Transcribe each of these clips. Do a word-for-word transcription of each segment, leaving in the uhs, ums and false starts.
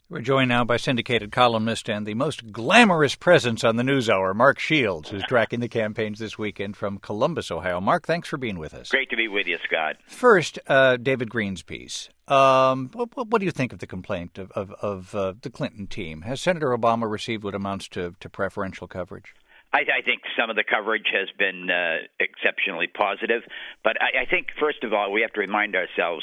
We're joined now by syndicated columnist and the most glamorous presence on the NewsHour, Mark Shields, who's tracking the campaigns this weekend from Columbus, Ohio. Mark, thanks for being with us. Great to be with you, Scott. First, uh, David Green's piece. Um, what, what do you think of the complaint of, of, of uh, the Clinton team? Has Senator Obama received what amounts to, to preferential coverage? I, I think some of the coverage has been uh, exceptionally positive. But I, I think, first of all, we have to remind ourselves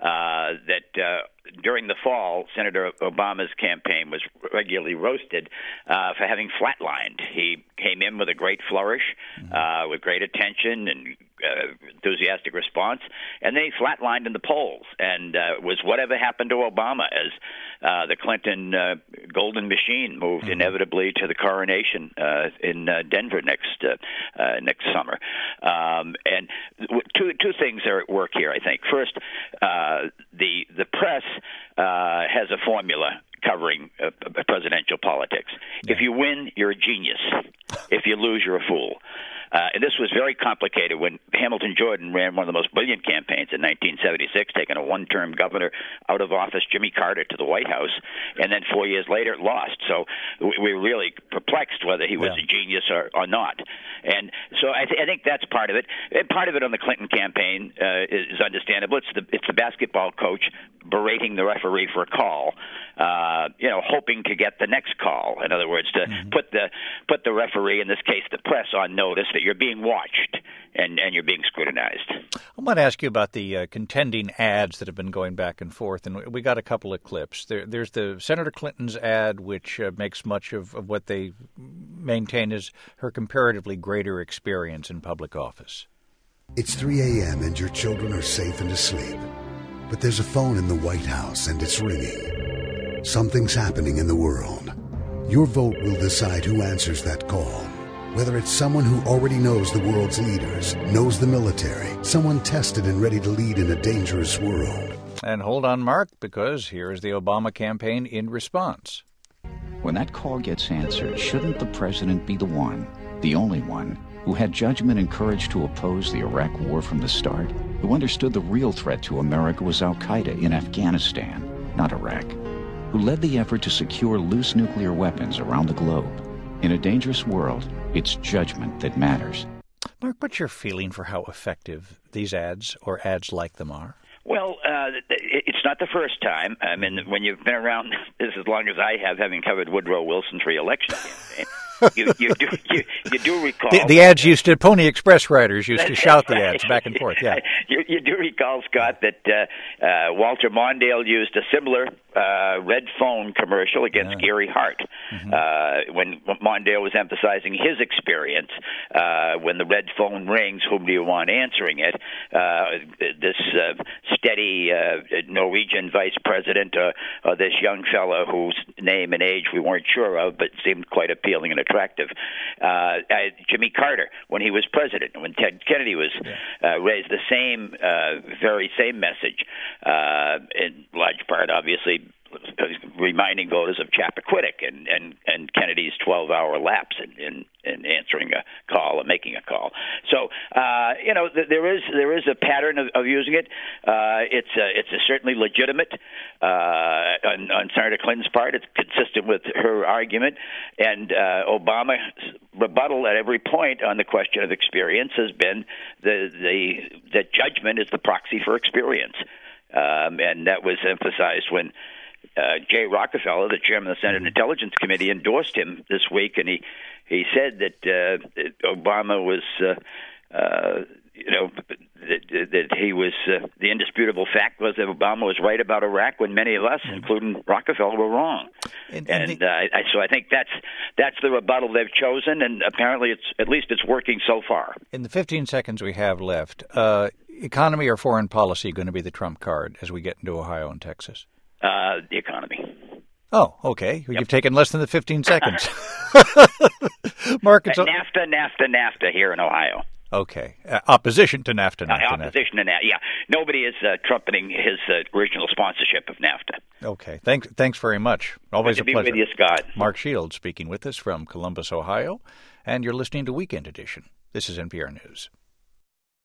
uh, that uh, during the fall, Senator Obama's campaign was regularly roasted uh, for having flatlined. He came in with a great flourish, uh, with great attention and uh, enthusiastic response, and then he flatlined in the polls and uh, was whatever happened to Obama as uh, the Clinton uh, golden machine moved mm-hmm. inevitably to the coronation uh, in uh, Denver next uh, uh, next summer. Um, and two two things are at work here, I think. First, uh, the the press uh, has a formula covering uh, presidential politics. Yeah. If you win, you're a genius. If you lose, you're a fool. Uh, and this was very complicated when Hamilton Jordan ran one of the most brilliant campaigns in nineteen seventy-six, taking a one-term governor out of office, Jimmy Carter, to the White House, and then four years later lost. So we were really perplexed whether he was yeah. a genius or, or not. And so I, th- I think that's part of it. And part of it on the Clinton campaign uh, is understandable. It's the it's the basketball coach berating the referee for a call, uh, you know, hoping to get the next call. In other words, to mm-hmm. put the put the referee, in this case the press, on notice that you're being watched and, and you're being scrutinized. I want to ask you about the uh, contending ads that have been going back and forth, and we got a couple of clips. There, there's the Senator Clinton's ad, which uh, makes much of, of what they maintain is her comparatively greater experience in public office. It's three a.m. and your children are safe and asleep. But there's a phone in the White House and it's ringing. Something's happening in the world. Your vote will decide who answers that call. Whether it's someone who already knows the world's leaders, knows the military, someone tested and ready to lead in a dangerous world. And hold on, Mark, because here is the Obama campaign in response. When that call gets answered, shouldn't the president be the one, the only one, who had judgment and courage to oppose the Iraq war from the start, who understood the real threat to America was al-Qaeda in Afghanistan, not Iraq, who led the effort to secure loose nuclear weapons around the globe? In a dangerous world, it's judgment that matters. Mark, what's your feeling for how effective these ads or ads like them are? Well, uh, it's not the first time. I mean, when you've been around this as long as I have, having covered Woodrow Wilson's re-election campaign, you, you do you, you do recall the, the ads used to Pony Express riders used to shout the ads back and forth. Yeah, you, you do recall, Scott, that uh, uh, Walter Mondale used a similar uh, red phone commercial against yeah. Gary Hart mm-hmm. uh, when Mondale was emphasizing his experience. Uh, when the red phone rings, whom do you want answering it? Uh, this uh, steady uh, Norwegian vice president, uh, or this young fellow whose name and age we weren't sure of, but seemed quite appealing and attractive. Uh, uh, Jimmy Carter, when he was president, when Ted Kennedy was yeah. uh, raised, the same, uh, very same message, uh, in large part, obviously, reminding voters of Chappaquiddick and, and, and Kennedy's twelve-hour lapse in, in, in answering a call or making a call. So, uh, you know, th- there is there is a pattern of, of using it. Uh, it's a, it's a certainly legitimate uh, on, on Senator Clinton's part. It's consistent with her argument. And uh, Obama's rebuttal at every point on the question of experience has been the the, the judgment is the proxy for experience. Um, and that was emphasized when Uh, Jay Rockefeller, the chairman of the Senate Intelligence Committee, endorsed him this week, and he he said that, uh, that Obama was, uh, uh, you know, that, that he was uh, the indisputable fact was that Obama was right about Iraq when many of us, including Rockefeller, were wrong. And, and, and the, uh, I, so I think that's that's the rebuttal they've chosen, and apparently it's at least it's working so far. In the fifteen seconds we have left, uh, economy or foreign policy going to be the trump card as we get into Ohio and Texas? Uh, the economy. Oh, okay. Yep. You've taken less than the fifteen seconds. Mark, it's NAFTA, NAFTA, NAFTA here in Ohio. Okay. Uh, opposition to NAFTA, NAFTA, uh, Opposition NAFTA. to NAFTA, yeah. Nobody is uh, trumpeting his uh, original sponsorship of NAFTA. Okay. Thanks Thanks very much. Always Good a to pleasure. be with you, Scott. Mark Shields speaking with us from Columbus, Ohio, and you're listening to Weekend Edition. This is N P R News.